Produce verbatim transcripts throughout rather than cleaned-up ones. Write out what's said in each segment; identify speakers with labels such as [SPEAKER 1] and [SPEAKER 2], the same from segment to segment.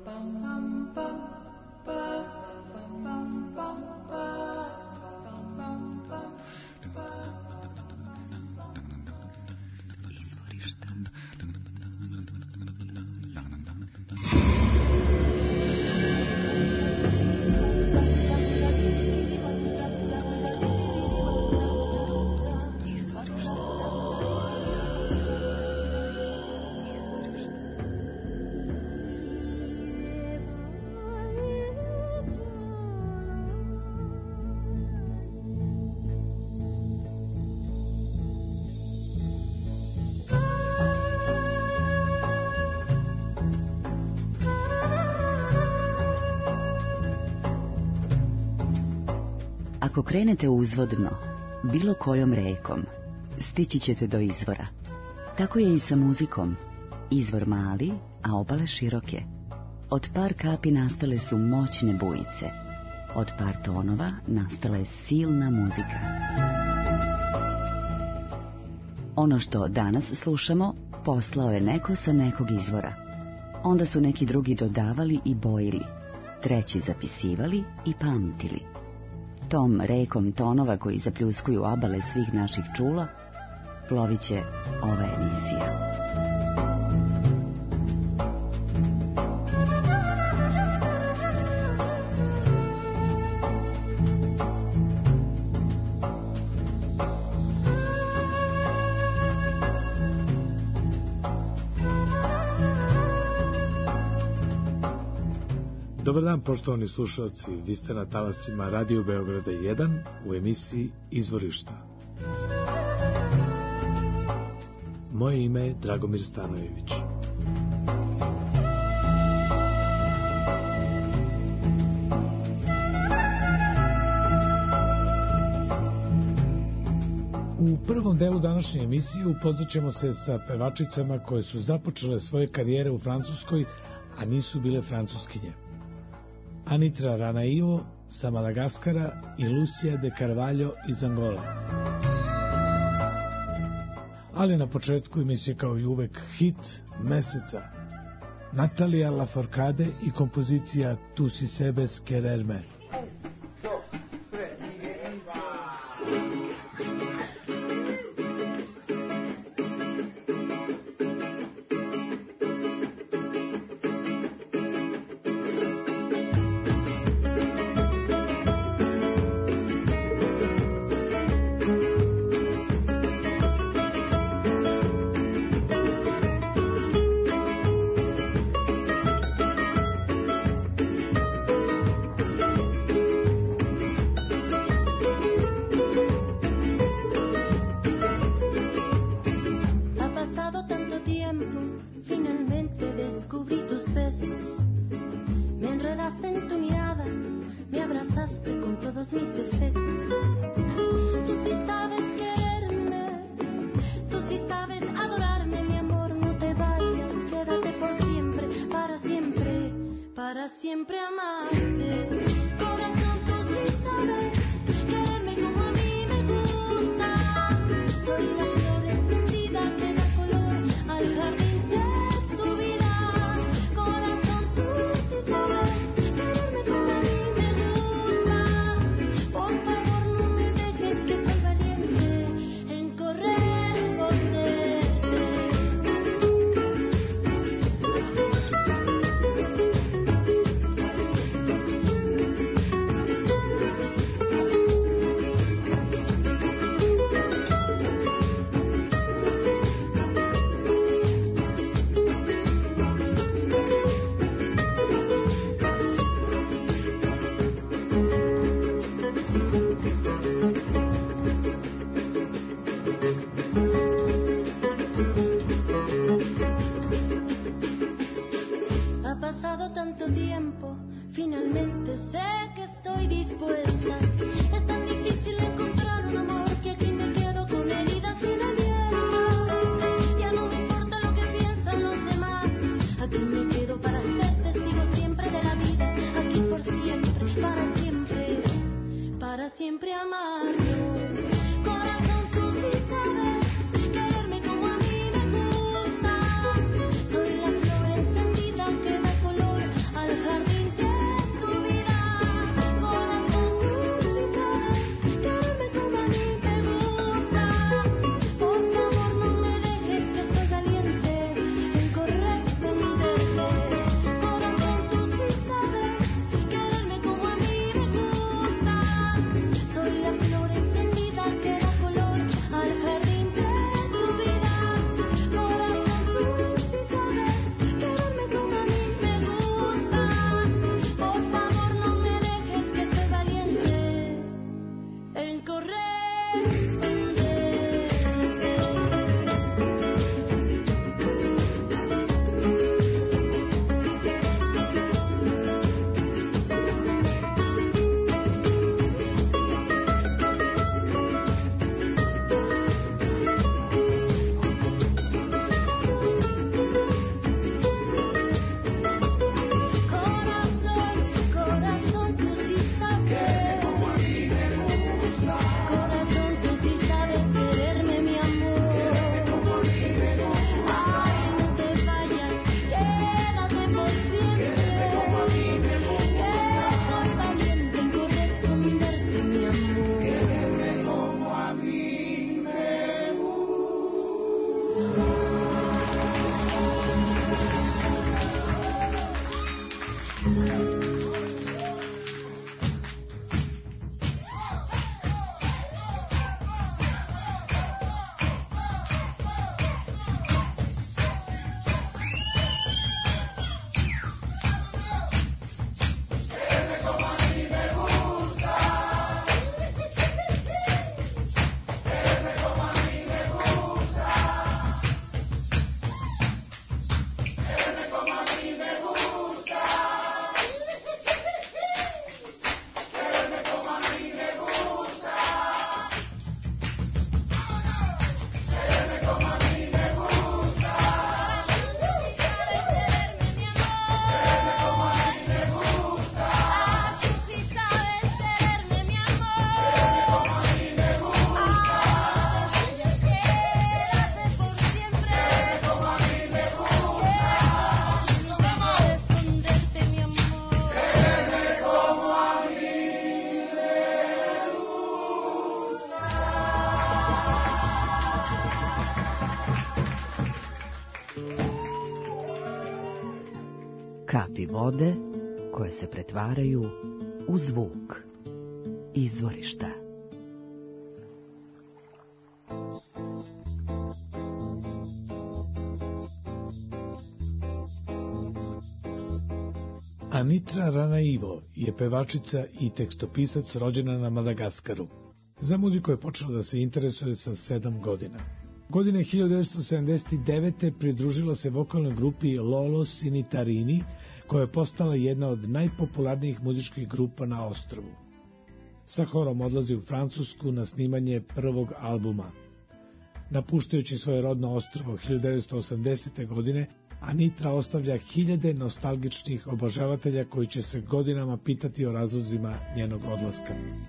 [SPEAKER 1] Ako krenete uzvodno, bilo kojom rekom, stići ćete do izvora. Tako je i sa muzikom. Izvor mali, a obale široke. Od par kapi nastale su moćne bujice. Od par tonova nastala je silna muzika. Ono što danas slušamo, poslao je neko sa nekog izvora. Onda su neki drugi dodavali i bojili, treći zapisivali i pamtili. Tom rekom tonova koji zapljuskuju abale svih naših čula, plovit će ova emisija.
[SPEAKER 2] Dobar dan, poštovani slušalci, vi ste na talasima Radio Beograda jedan u emisiji Izvorišta. Moje ime je Dragomir Stanojević. U prvom delu današnje emisije upoznat ćemo se sa pevačicama koje su započele svoje karijere u Francuskoj, a nisu bile francuskinje. Anitra Ranaio sa Madagaskara i Lucia de Carvalho iz Angole. Ali na početku emisije kao i uvek hit meseca. Natalia Lafourcade i kompozicija Tu si sebes quererme.
[SPEAKER 1] kapi vode koje se pretvaraju u zvuk izvorišta.
[SPEAKER 2] Anitra Ranaivo je pevačica i tekstopisac rođena na Madagaskaru. Za muziku je počela da se interesuje sa sedam godina. Godine hiljadu devetsto sedamdeset devete. pridružila se vokalnoj grupi Lolo Sinitarini, koja je postala jedna od najpopularnijih muzičkih grupa na ostrvu. Sa horom odlazi u Francusku na snimanje prvog albuma. Napuštajući svoje rodno ostrvo hiljadu devetsto osamdesete. godine, Anitra ostavlja hiljade nostalgičnih obožavatelja koji će se godinama pitati o razlozima njenog odlaska.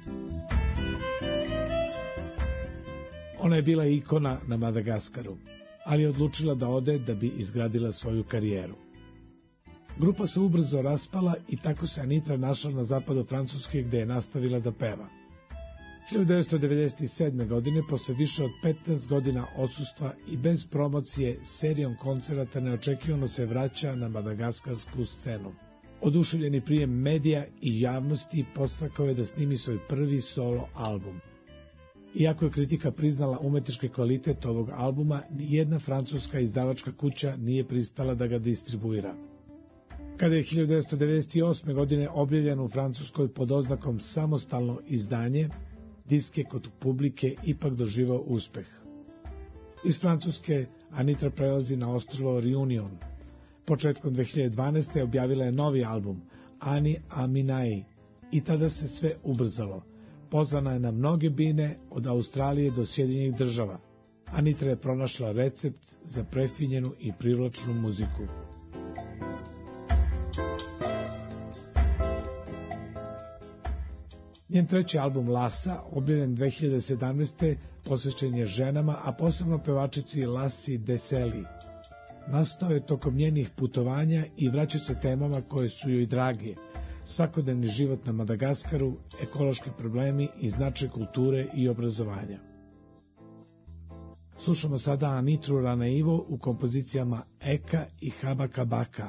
[SPEAKER 2] Ona je bila ikona na Madagaskaru, ali je odlučila da ode da bi izgradila svoju karijeru. Grupa se ubrzo raspala i tako se Anitra našla na zapadu Francuske, gde je nastavila da peva. hiljadu devetsto devedeset sedme. godine, posle više od petnaest godina odsustva i bez promocije, serijom koncerata neočekivano se vraća na madagaskarsku scenu. Oduševljeni prijem medija i javnosti podstakao je da snimi svoj prvi solo album. Iako je kritika priznala umetnički kvalitet ovog albuma, nijedna francuska izdavačka kuća nije pristala da ga distribuira. Kada je hiljadu devetsto devedeset osme. godine objavljen u Francuskoj pod oznakom samostalno izdanje, disk je kod publike ipak doživao uspeh. Iz Francuske Anitra prelazi na ostrvo Reunion. Početkom dve hiljade dvanaeste. objavila je novi album, Ani Aminai, i tada se sve ubrzalo. Pozvana je na mnoge bine od Australije do Sjedinjenih Država. Anitra je pronašla recept za prefinjenu i privlačnu muziku. Njen treći album Lasa, objavljen dve hiljade sedamnaeste. posvećen je ženama, a posebno pevačici Lassi Deseli. Nastao je tokom njenih putovanja i vraća se temama koje su joj drage: svakodnevni život na Madagaskaru, ekološki problemi i značaj kulture i obrazovanja. Slušamo sada Anitru Ranaivo u kompozicijama Eka i Habaka Baka.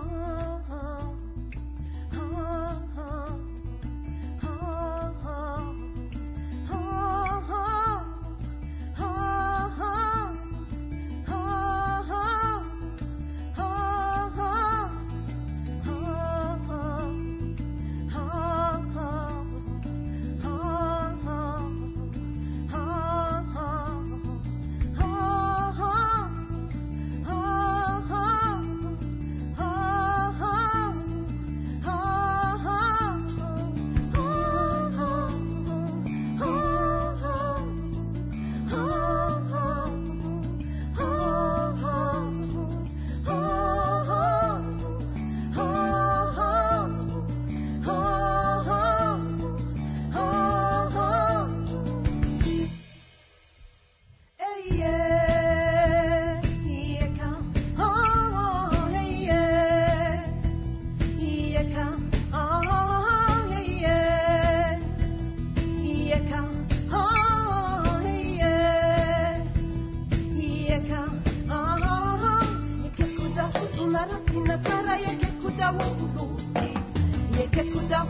[SPEAKER 3] Oh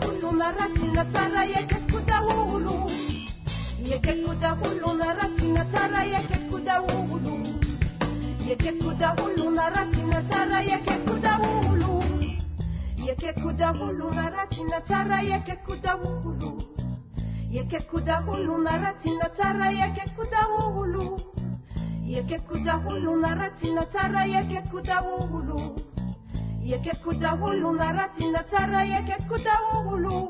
[SPEAKER 3] hulu na rati na tara yake kuda hulu yake kuda hulu na rati na tara yake kuda hulu yake kuda hulu na rati na tara yake kuda hulu yake kuda hulu na rati na tara yake kuda hulu yake kuda hulu na rati na tara yake kuda hulu yake kuda hulu na rati na tara yake kuda hulu yake kuda hulu na rati na tara yake kuda hulu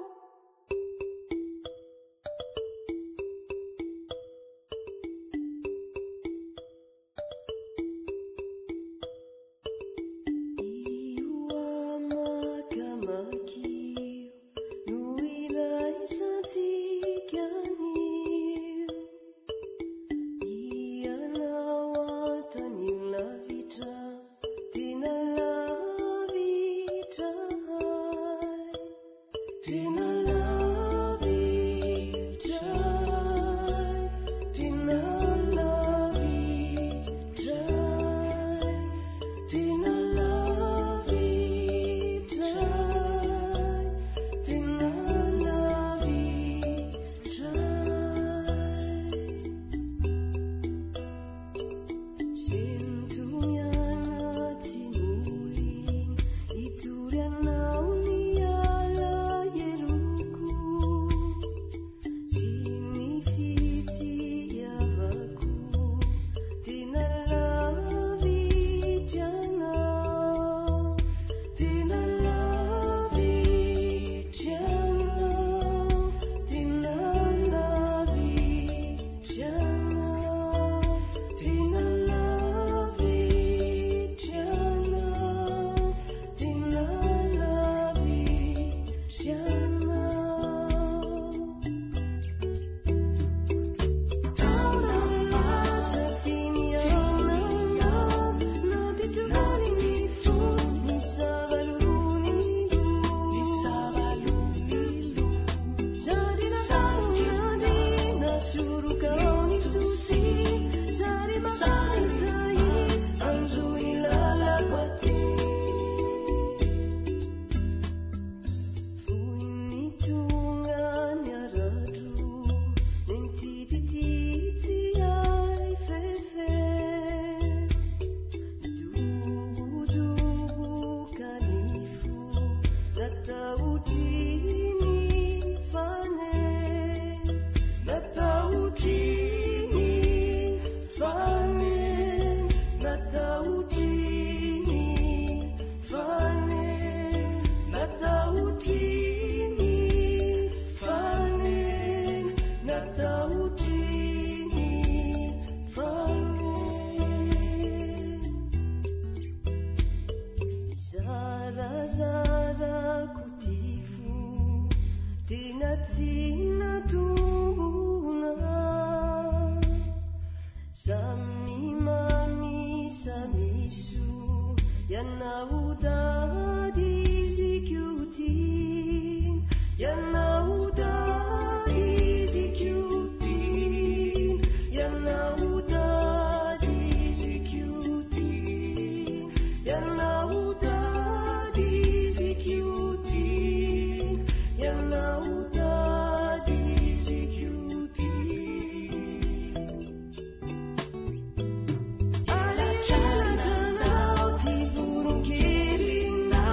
[SPEAKER 4] Alla kärnan av till vår omkring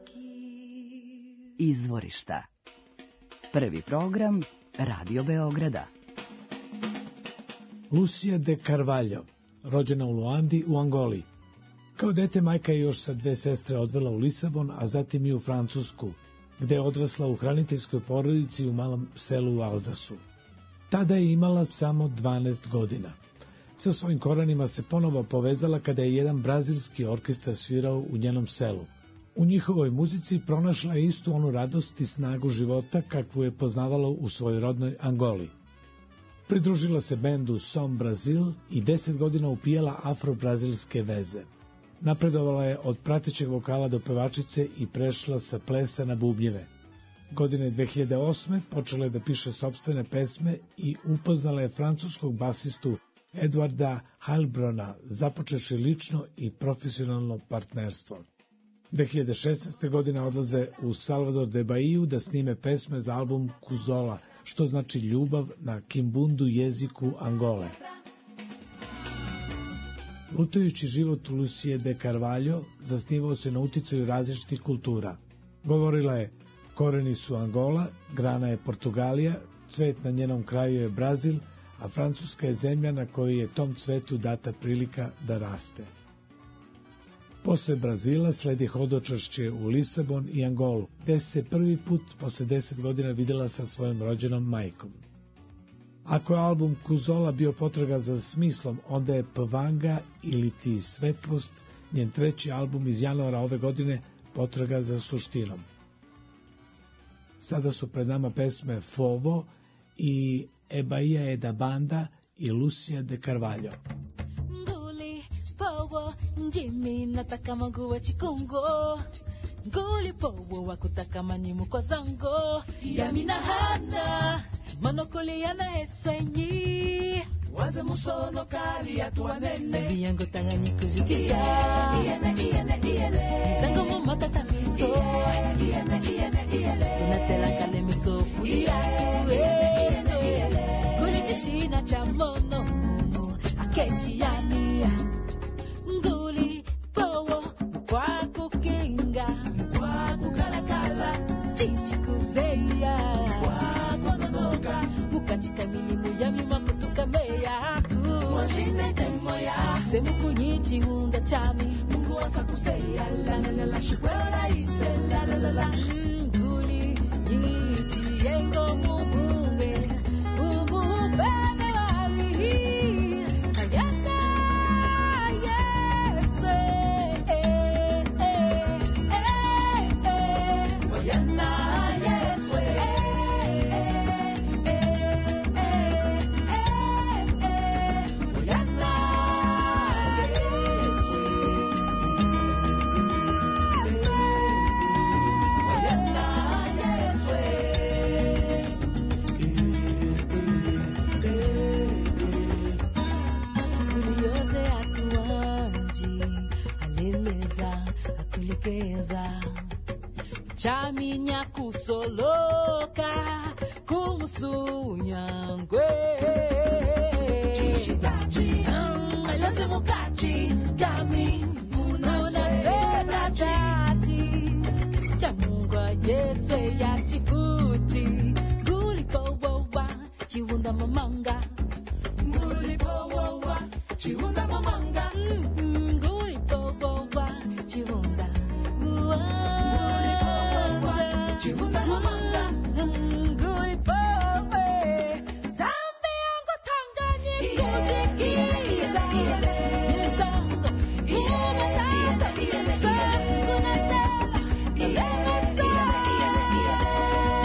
[SPEAKER 1] Izvorišta. Prvi program Radio Beograda.
[SPEAKER 2] Lucia de Carvalho, rođena u Luandi u Angoli. Kao dete majka je još sa dve sestre odvela u Lisabon, a zatim i u Francusku, gde je odrasla u hraniteljskoj porodici u malom selu u Alzasu. Tada je imala samo dvanaest godina. Sa svojim korenima se ponovo povezala kada je jedan brazilski orkestar svirao u njenom selu. U njihovoj muzici pronašla je istu onu radost i snagu života kakvu je poznavala u svojoj rodnoj Angoli. Pridružila se bendu Som Brazil i deset godina upijala afro-brazilske veze. Napredovala je od pratećeg vokala do pevačice i prešla sa plesa na bubnjeve. Godine dve hiljade osme počela je da piše sopstvene pesme i upoznala je francuskog basistu Edwarda Heilbrona, započevši lično i profesionalno partnerstvo. dve hiljade šesnaeste. godine odlaze u Salvador de Bahiju da snime pesme za album Kuzola, što znači ljubav na kimbundu jeziku Angole. Lutajući život Lucie de Carvalho zasnivao se na uticaju različitih kultura. Govorila je, koreni su Angola, grana je Portugalija, cvet na njenom kraju je Brazil, a Francuska je zemlja na kojoj je tom cvetu data prilika da raste. Posle Brazila sledi hodočašće u Lisabon i Angolu, gde se prvi put posle deset godina videla sa svojom rođenom majkom. Ako je album Kuzola bio potraga za smislom, onda je Pvanga ili Ti svetlost, njen treći album iz januara ove godine, potraga za suštinom. Sada su pred nama pesme Fovo i E Bahia e da Banda i Lucia de Carvalho.
[SPEAKER 4] Nguli Fovo njimi nataka maguwa chikungo, Nguli Fovo wakutaka manimu kwa zango, Yamina hana monokoli yana esenyi, Waze musono kali atuanene, Sabi yango tangani kuzikia, Iene iene iele, Zango mo matata miso, Iene iene iele, Unatela kale miso kuya, Nguli chishina cha mono, Akechi yamia, Nguli Fowo, Kwa kukinga, Kwa kukalakala, Chichikuzeya, Mukachika milimu ya mima kutuka meya Mwajine temoya Semu kunyichi hunda chami Mungu wasa kuseya La la la la Shikwela ise La la la la Nguli Yichi yengo mumume Mumubene wali Ayana Yese Eh eh eh eh Wayana Chaminya kusoloka kumsunyangwe Chishitachi Eleze mukachi Kami Unaseta tati Chamungwa yese ya chikuti Gulipowowa Chiwunda mamanga Gulipowowa Chiwunda mamanga Gulipowowa Chiwunda Chihunda mamanga Ngui powe Zambi yangu tangani Kushikiza Nisango Umatata Sangu natela Ilemesa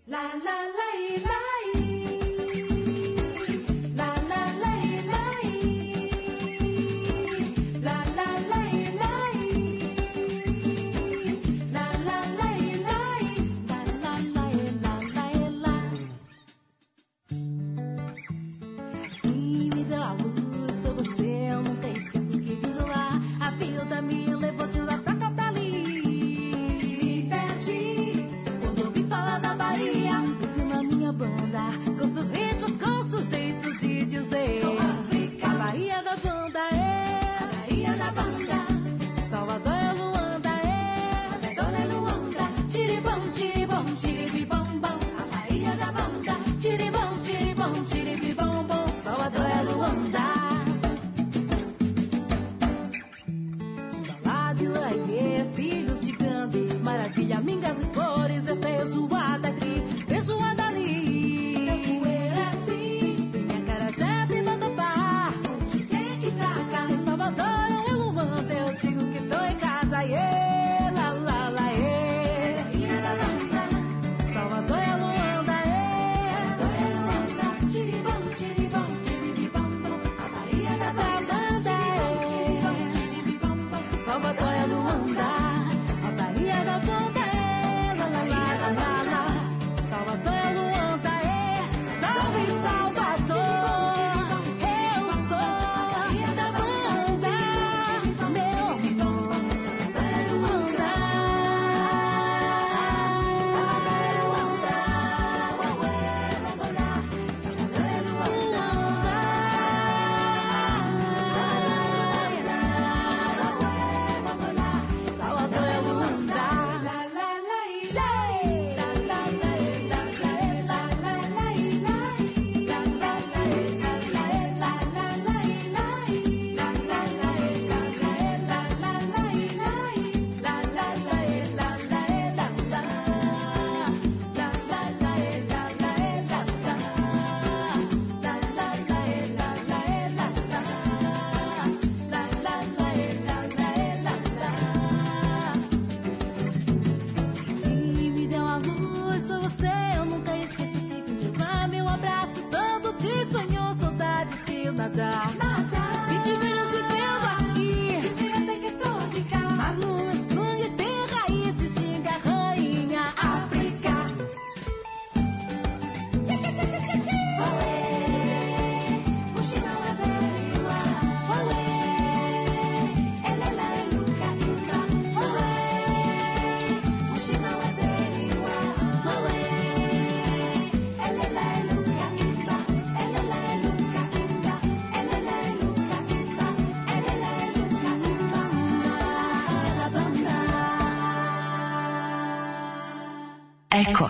[SPEAKER 1] Eko.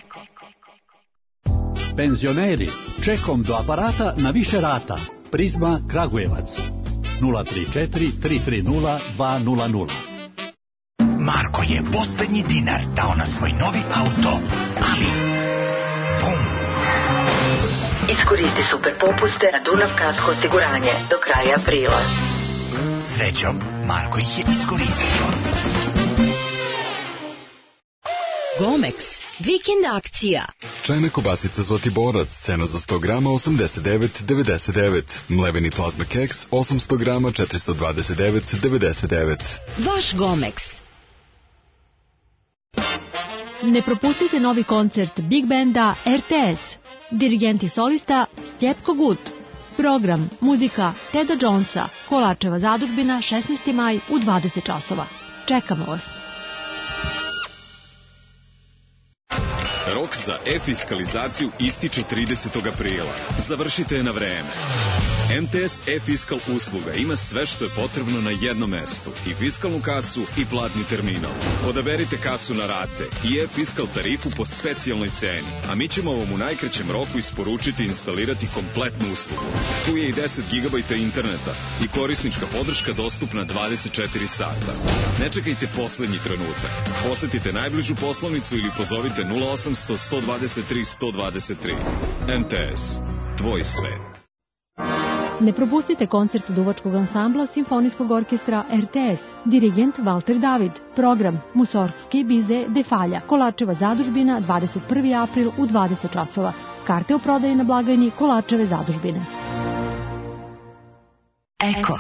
[SPEAKER 5] Penzioneri, čekom do aparata na više rata. Prizma Kragujevac. nula tri četiri tri tri nula dva nula nula.
[SPEAKER 6] Marko je posljednji dinar dao na svoj novi auto, ali... Bum!
[SPEAKER 1] Iskoristi super popuste na Dunav Kasko osiguranje do kraja aprila.
[SPEAKER 6] Srećom, Marko ih je iskoristio.
[SPEAKER 7] Gomex, vikend akcija.
[SPEAKER 8] Čajna kobasica Zlatiborac, cena za sto grama osamdeset devet devedeset devet. Mleveni plazma keks osamsto grama četiristo dvadeset devet devedeset devet.
[SPEAKER 7] Vaš Gomex.
[SPEAKER 9] Ne propustite novi koncert Big Banda R T S. Dirigent i solista Stjepko Gut. Program, muzika Teda Jonesa, Kolačeva zadužbina, šesnaesti maj u dvadeset časova. Čekamo vas.
[SPEAKER 10] Rok za e-fiskalizaciju ističe tridesetog aprila. Završite je na vreme. M T S e-fiskal usluga ima sve što je potrebno na jednom mestu. I fiskalnu kasu i platni terminal. Odaberite kasu na rate i e-fiskal tarifu po specijalnoj ceni. A mi ćemo vam u najkraćem roku isporučiti i instalirati kompletnu uslugu. Tu je i deset gigabajta interneta i korisnička podrška dostupna dvadeset četiri sata. Ne čekajte poslednji trenutak. Posetite najbližu poslovnicu ili pozovite nula osamsto sto dvadeset tri sto dvadeset tri. M T S. Tvoj svet.
[SPEAKER 9] Ne propustite koncert duvačkog ansambla Simfonijskog orkestra R T S, dirigent Valter David, program Musorgski bize de Falja, Kolačeva zadužbina, dvadeset prvi april u dvadeset časova. Karte u prodaji na blagajni Kolačeve zadužbine.
[SPEAKER 7] Eko.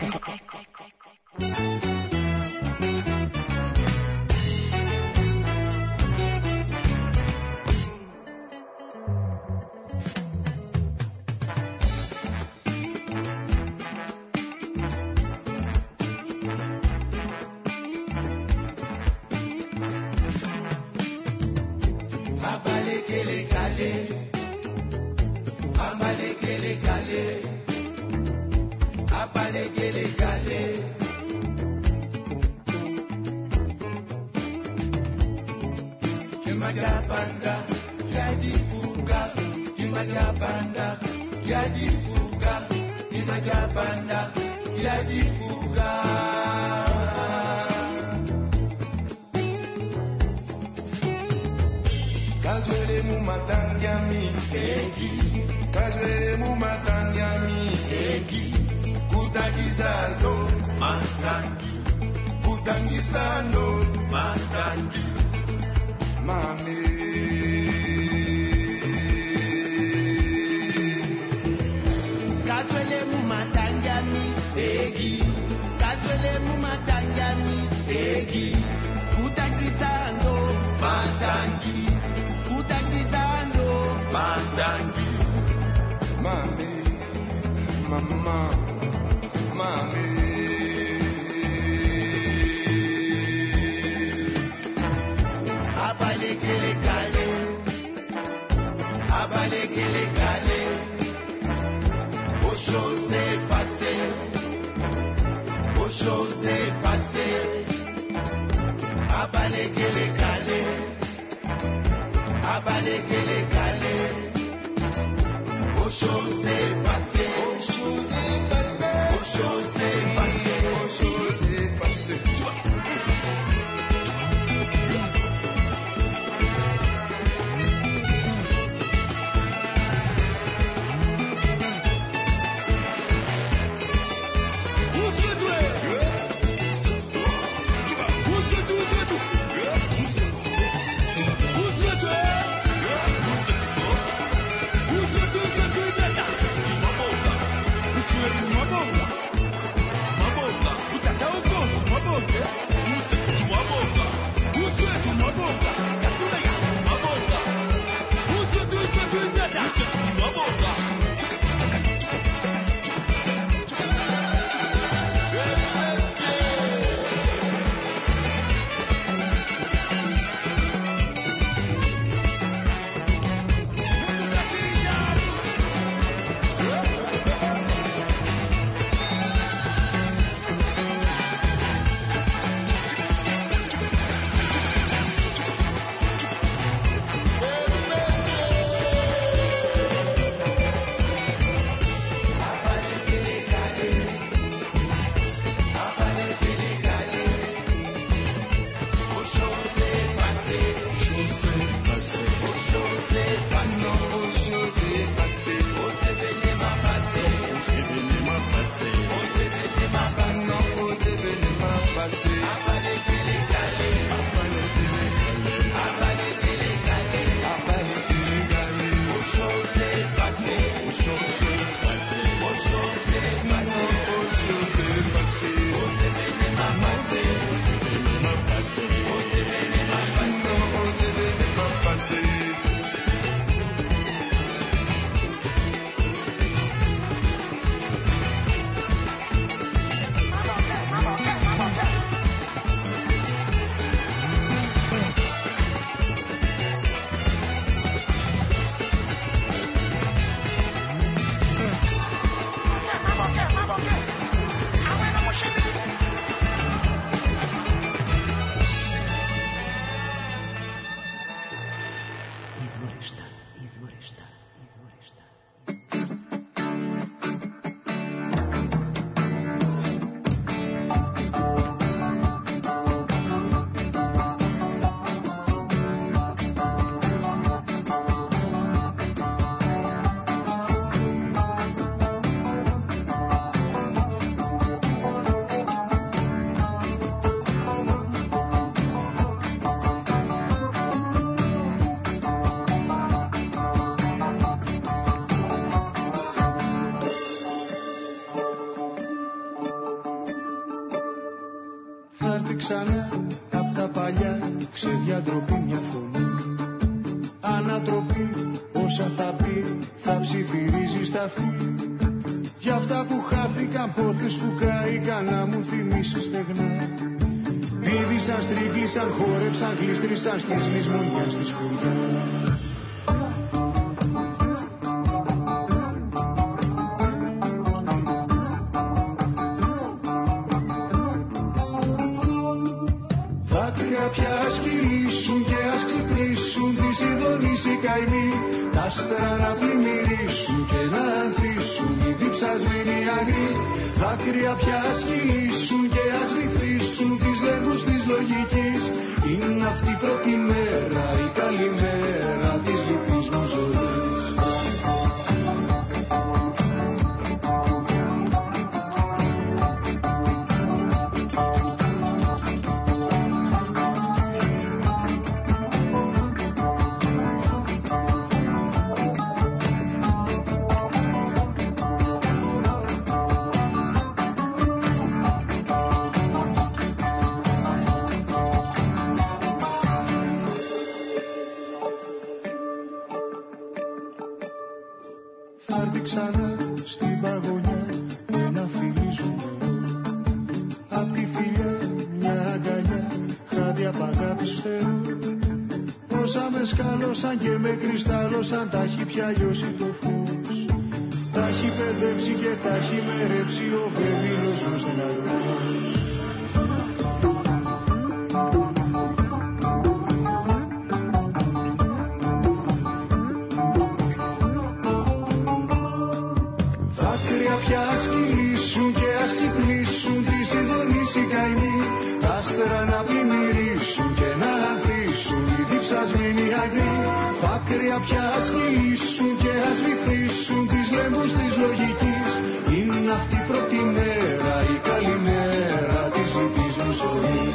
[SPEAKER 11] Yeah. ξανά απ' τα παλιά ξεδιατροπή μια φωνή. Ανατροπή, όσα θα πει θα ψιθυρίζει στα αυτή. Για αυτά που χάθηκαν, πόθες που κάηκαν, να μου θυμίσεις στεγνά. Πήδησαν, στρίγγισαν, χόρεψαν, γλίστρησαν στις λησμονιάς της χωριά. Δάκρυα πια ας κυλήσουν και ας ξυπνήσουν, τις ειδονείς οι καημοί, τα άστρα να πλημμυρίσουν και να ανθίσουν οι διψασμένοι αγροί. Δάκρυα πια ας κυλήσουν και ας βυθίσουν τις λέμβους της λογικής. Είναι αυτή η πρώτη μέρα, η καλή μέρα της λυπής μου ζωής. Σαν τα έχει πια λιώσει το φως, τα έχει παιδεύσει και τα έχει μερέψει ο βεβήλος μου στεναγρός. Δάκρυα πια ας κυλήσουν και ας ξυπνήσουν, τις ειδονείς οι καημοί, τα άστερα να πλημμυρίσουν και να ανθίσουν οι διψασμένοι αγροί. Δάκρυα πια ας κυλήσουν και ας βυθίσουν τις λέμβους της λογικής. Είναι αυτή η πρώτη μέρα, η καλή μέρα της λυπής μου ζωής.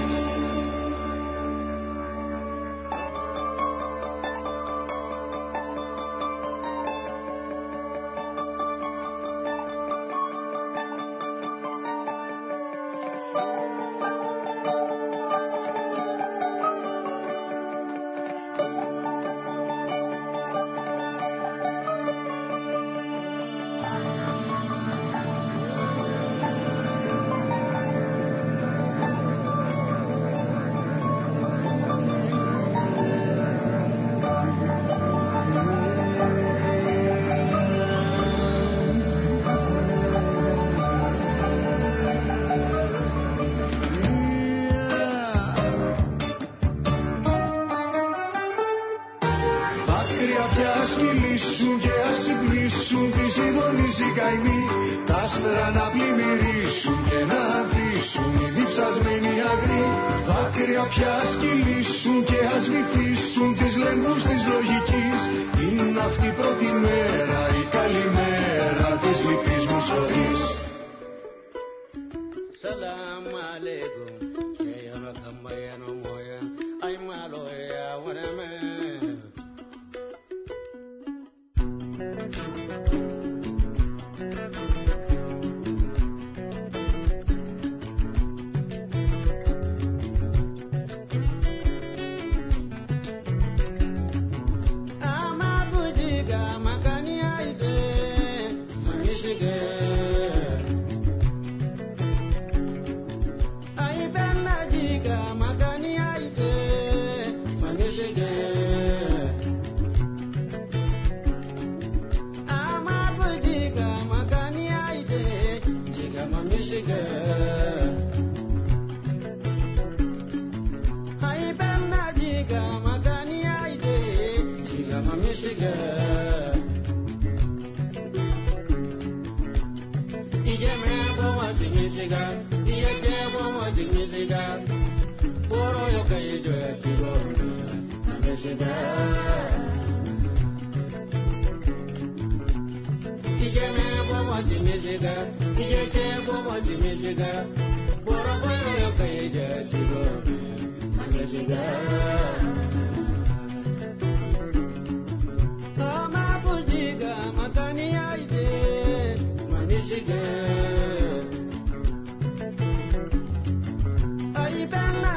[SPEAKER 12] Ay, ben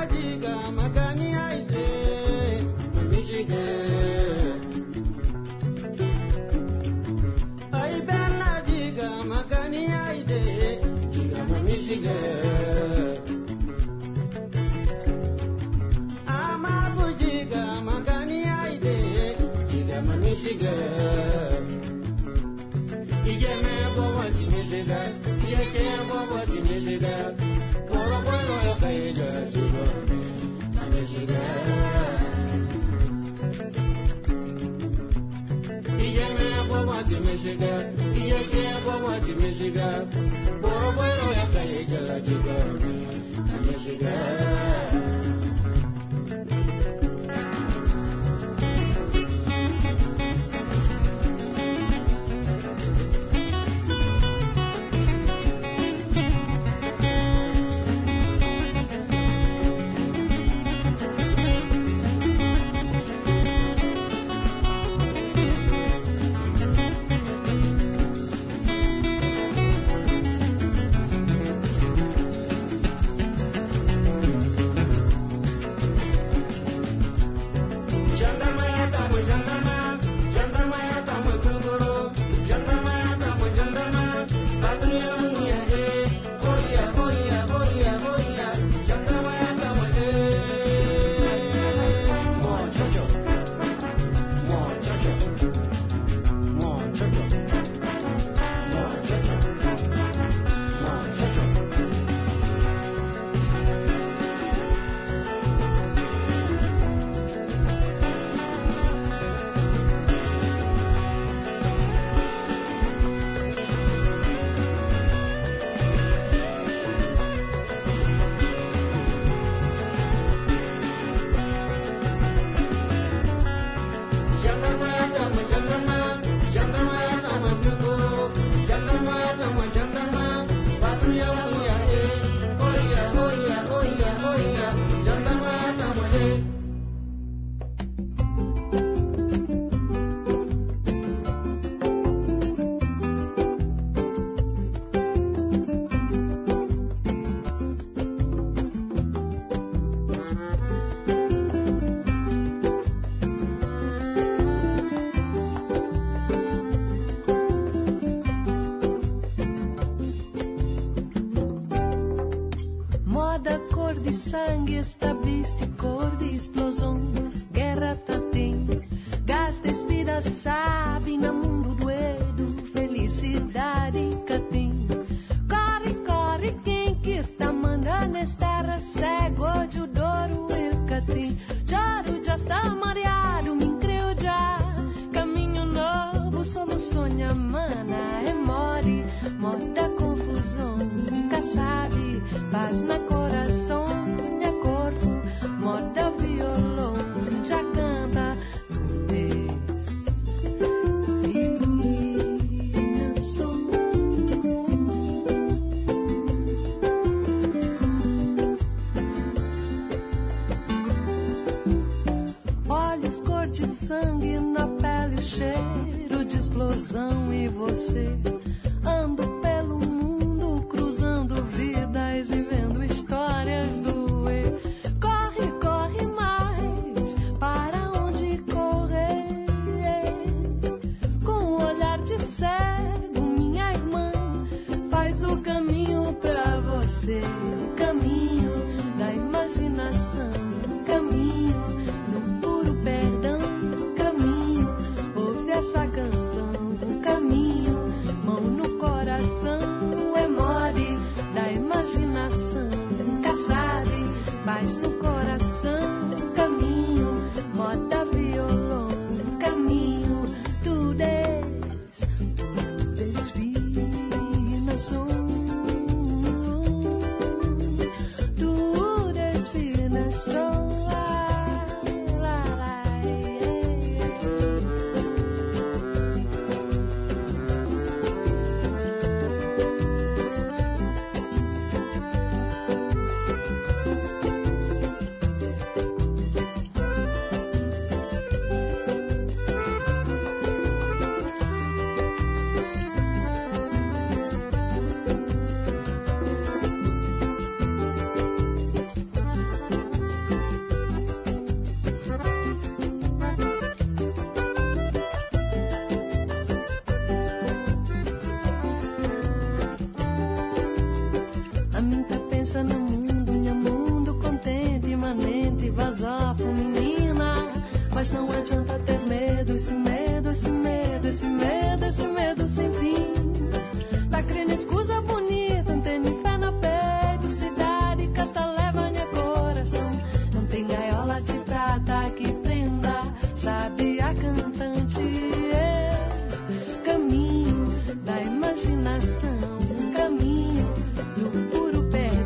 [SPEAKER 3] Caminho da imaginação, caminho do puro perdão.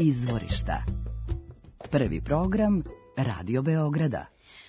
[SPEAKER 1] Izvorišta. Prvi program Radio Beograda.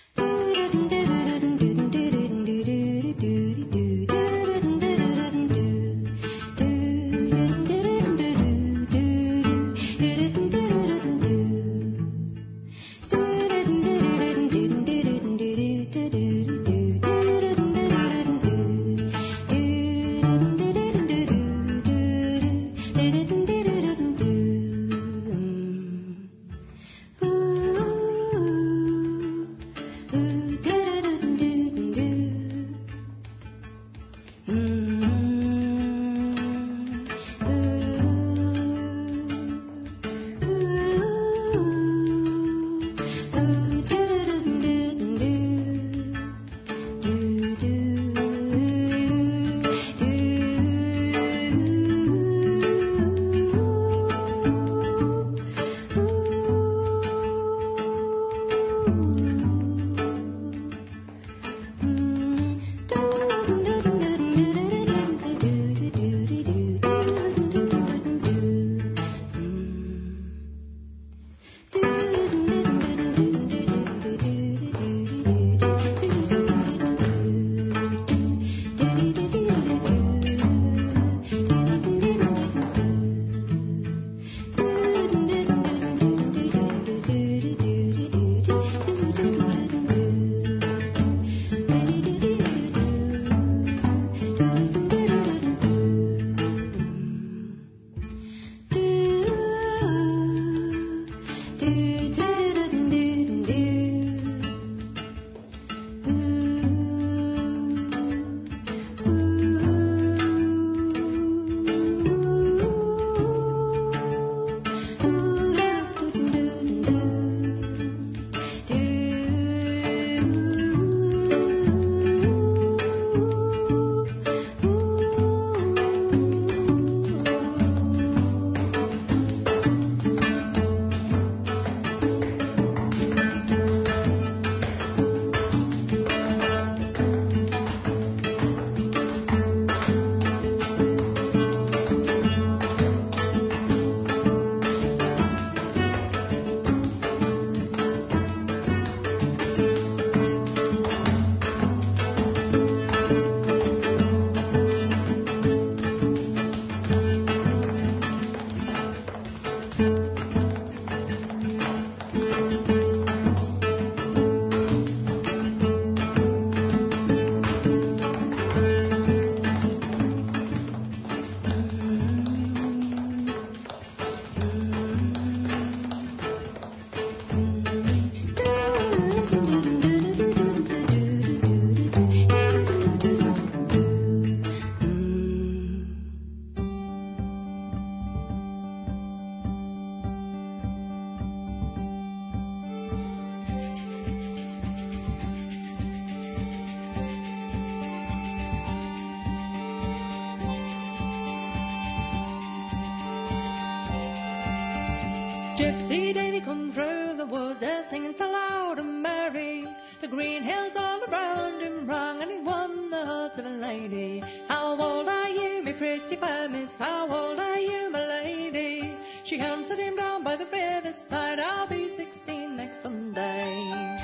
[SPEAKER 12] Gypsy Davy come through the woods, a singing so loud and merry. The green hills all around him rang, and he won the hearts of a lady. How old are you, me pretty fair miss? How old are you, my lady? She answered him down by the river's side, I'll be sixteen next Sunday.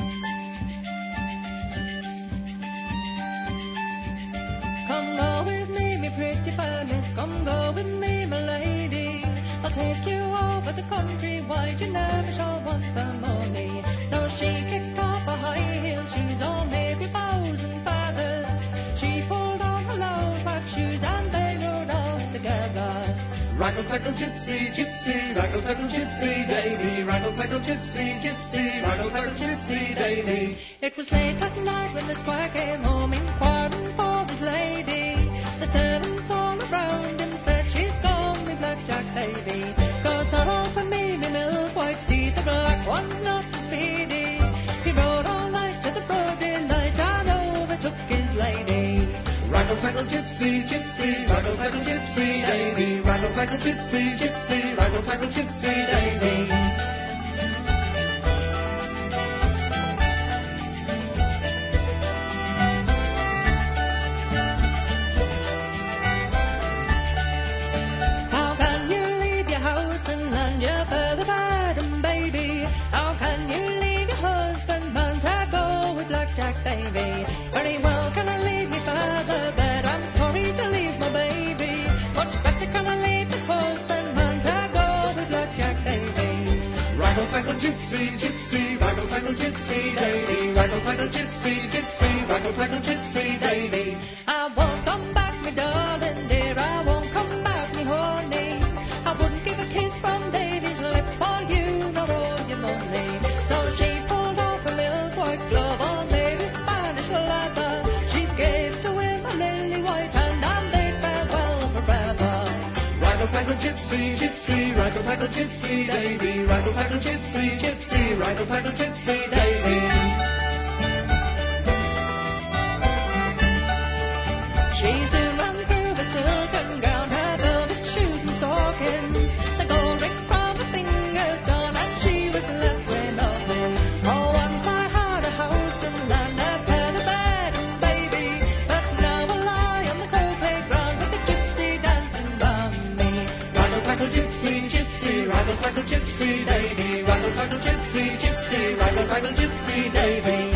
[SPEAKER 12] Come go with me, me pretty fair miss, come go with me, my lady. I'll take you over the country wide, you never shall want for money. So she kicked off her high heel shoes, oh maybe bows and feathers. She pulled on her low flat shoes and they rode off together.
[SPEAKER 11] Raggle-taggle gypsy, gypsy, raggle-taggle gypsy, Davy. Raggle-taggle gypsy, gypsy, raggle-taggle gypsy, Davy.
[SPEAKER 12] It was late at night when the squire came home, inquiring for his lady. The servants all around him said, she's gone, me blackjack Davy. Go sorrow for me, me milk white steed, the black one's not so speedy. He rode all night to the broad daylight and overtook his lady.
[SPEAKER 11] Raggle-taggle gypsy, gypsy, raggle-taggle gypsy, Davy. Raggle-taggle gypsy, gypsy, raggle-taggle gypsy, Davy.
[SPEAKER 12] How can you leave your house and land your further
[SPEAKER 11] gypsy, gypsy, raggle, taggle, gypsy, Davy. Raggle, taggle, gypsy, gypsy, raggle, taggle, gypsy, Davy.
[SPEAKER 12] I won't come back, me darling dear, I won't come back, me honey. I wouldn't give a kiss from Davy's lip for you, nor all your money. So she pulled off a milk white glove on Mary's Spanish leather. She gave to him a lily white hand and they farewell forever.
[SPEAKER 11] Raggle, taggle, gypsy, gypsy, raggle, taggle, gypsy, Davy. Raggle, taggle, gypsy, gypsy, raggle, taggle, gypsy, Davy.
[SPEAKER 12] She soon ran through the silken gown, her velvet shoes and stockings. The gold ring from her fingers gone, and she was left with nothing. Oh, once I had a house and land, a bed, a bed and baby, but now I lie on the cold playground with the gypsy dancing round me.
[SPEAKER 11] Raggle, taggle, gypsy, gypsy, raggle, taggle, gypsy, Davy. Raggle, taggle, gypsy, gypsy, raggle, taggle, gypsy, Davy.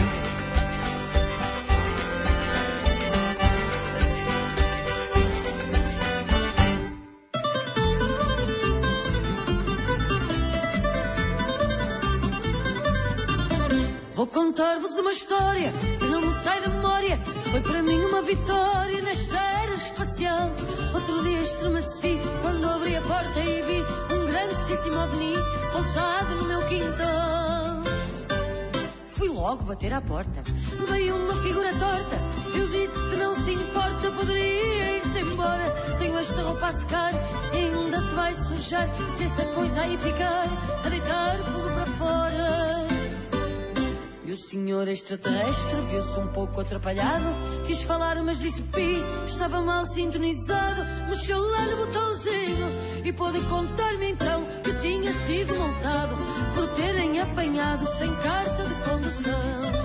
[SPEAKER 13] Vou contar-vos uma história que não me sai da memória. Foi para mim uma vitória nesta era espacial. Outro dia estremeci quando abri a porta e vi um grandíssimo ovni pousado no meu quintal. Fui logo bater à porta. Veio uma figura torta. Eu disse, se não se importa, poderia ir-se embora. Tenho esta roupa a secar e ainda se vai sujar. Se essa coisa aí ficar a deitar fogo para fora. E o senhor extraterrestre viu-se um pouco atrapalhado. Quis falar, mas disse pi, estava mal sintonizado. Mexeu lá no botãozinho e pôde contar-me então que tinha sido multado por terem apanhado sem carta de condução.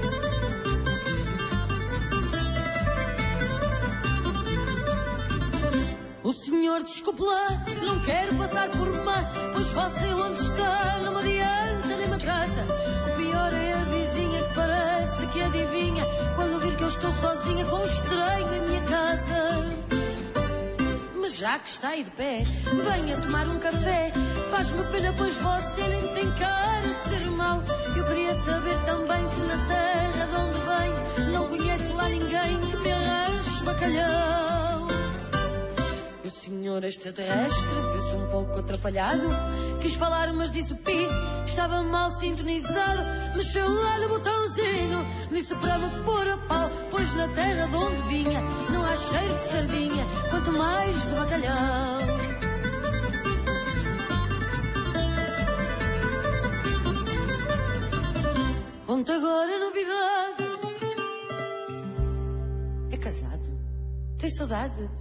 [SPEAKER 13] O senhor, desculpe lá, não quero passar por má, pois você onde está não me adianta nem me trata. O pior é a vizinha que parece que adivinha quando vir que eu estou sozinha com um estranho em minha casa. Mas já que está aí de pé, venha tomar um café. Faz-me pena, pois você nem tem cara de ser mau. Eu queria saber também se na terra de onde vem não conhece lá ninguém que me arranje bacalhau. O senhor extraterrestre viu-se um pouco atrapalhado. Quis falar, mas disse pi, estava mal sintonizado. Mexeu lá no botãozinho, disse para me pôr a pau, pois na terra de onde vinha não há cheiro de sardinha, quanto mais de bacalhau. Conta agora a novidade. É casado? Tem saudades?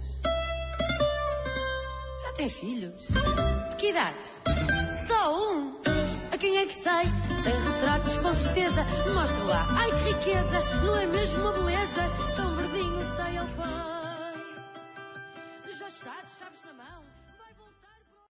[SPEAKER 13] Já tem filhos? De que idade? Só um? A quem é que sai? Tem retratos com certeza. Mostre lá. Ai que riqueza. Não é mesmo uma beleza? Tão verdinho sai ao pai. Já está de chaves na mão.